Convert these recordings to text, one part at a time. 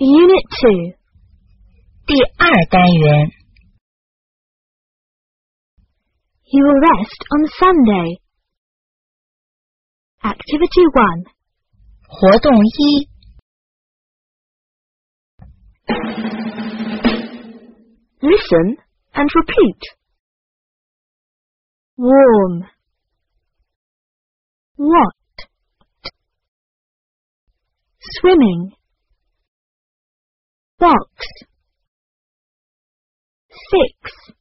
Unit 2. 第2单元 You will rest on Sunday. Activity 1. 活动1 Listen and repeat. Warm. What? Swimming. Box. 6.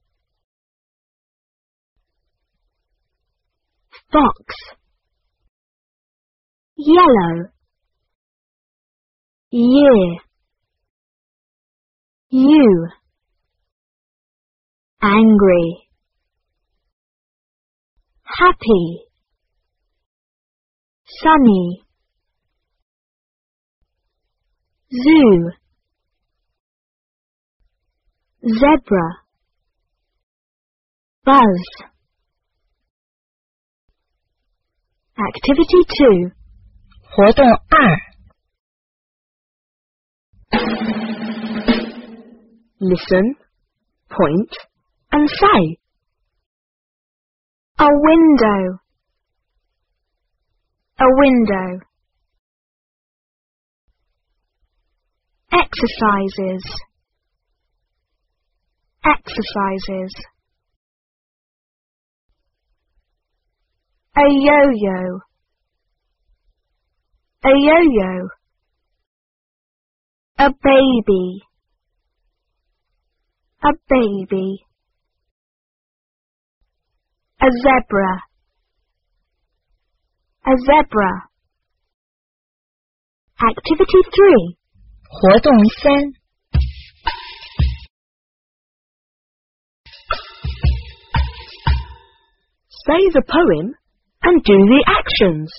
Fox. Yellow. Year. You. Angry. Happy. Sunny. Zoo. Zebra. Buzz. Activity 2. 活动2 Listen, point, and say. A window. A window. Exercises. Exercises. A yo-yo. A yo-yo. A baby. A baby. A zebra. A zebra. Activity 3. 活动3 Say the poem and do the actions.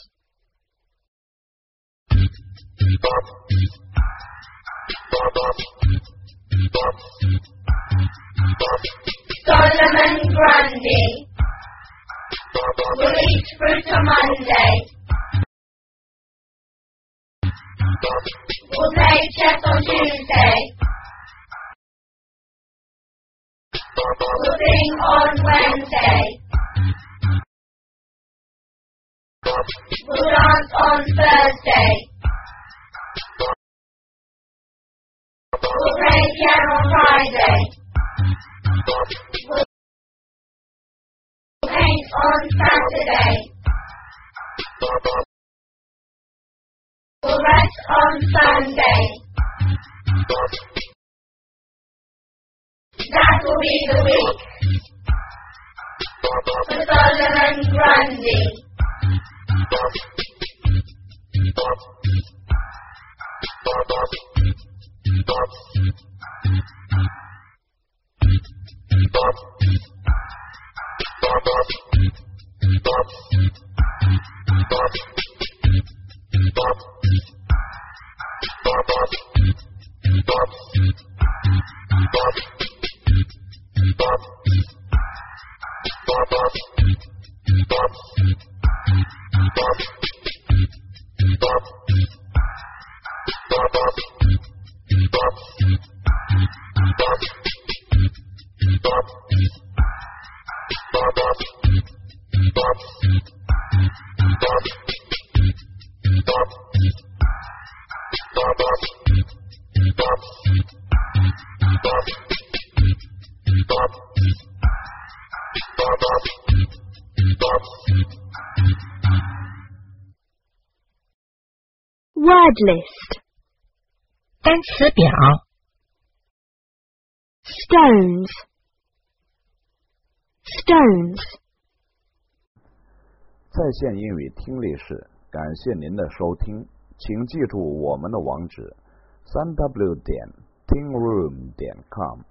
Solomon Grundy will eat fruit on Monday. We'll play chess on Tuesday. We'll sing on Wednesday. We'll dance on Thursday. We'll play piano on Friday. We'll paint on Saturday. We'll rest on Sunday. That will be the week for Solomon Grundy. Word list. 单词表 Stones. Stones. 在线英语听力室，感谢您的收听，请记住我们的网址：3w.tingroom.com。